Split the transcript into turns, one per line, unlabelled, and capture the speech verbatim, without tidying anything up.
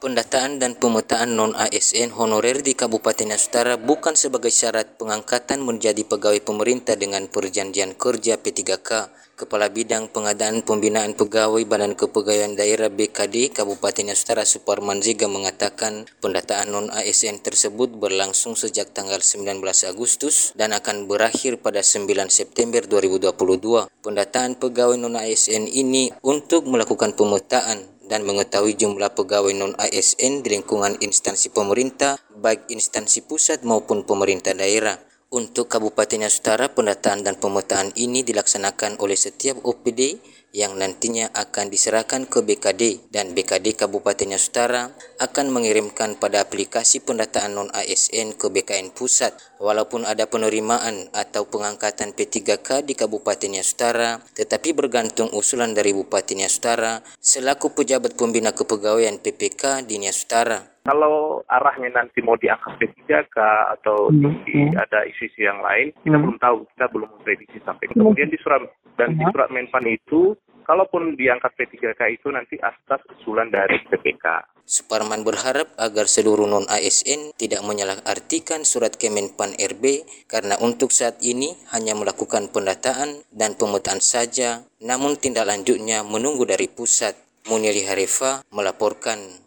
Pendataan dan pemetaan non-A S N honorer di Kabupaten Nias Utara bukan sebagai syarat pengangkatan menjadi pegawai pemerintah dengan perjanjian kerja P tiga K. Kepala Bidang Pengadaan Pembinaan Pegawai Badan Kepegawaian Daerah B K D Kabupaten Nias Utara Suparman Ziga mengatakan pendataan non-A S N tersebut berlangsung sejak tanggal sembilan belas Agustus dan akan berakhir pada sembilan September dua ribu dua puluh dua. Pendataan pegawai non-A S N ini untuk melakukan pemetaan dan mengetahui jumlah pegawai non-A S N di lingkungan instansi pemerintah, baik instansi pusat maupun pemerintah daerah. Untuk Kabupaten Nias Utara, pendataan dan pemetaan ini dilaksanakan oleh setiap O P D yang nantinya akan diserahkan ke B K D, dan B K D Kabupaten Nias Utara akan mengirimkan pada aplikasi pendataan non-A S N ke B K N Pusat. Walaupun ada penerimaan atau pengangkatan P tiga K di Kabupaten Nias Utara, tetapi bergantung usulan dari Bupati Nias Utara selaku pejabat pembina kepegawaian P P K di Nias Utara.
Kalau arahnya nanti mau diangkat P tiga K atau
hmm.
di, ada isu-isu yang lain, kita hmm. belum tahu, kita belum memprediksi sampai. Kemudian di surat dan di surat Menpan itu, kalaupun diangkat P tiga K itu nanti atas usulan dari P P K.
Suparman berharap agar seluruh non-A S N tidak menyalahartikan surat Kemenpan R B karena untuk saat ini hanya melakukan pendataan dan pemetaan saja, namun tindak lanjutnya menunggu dari pusat. Muniari Harifa melaporkan.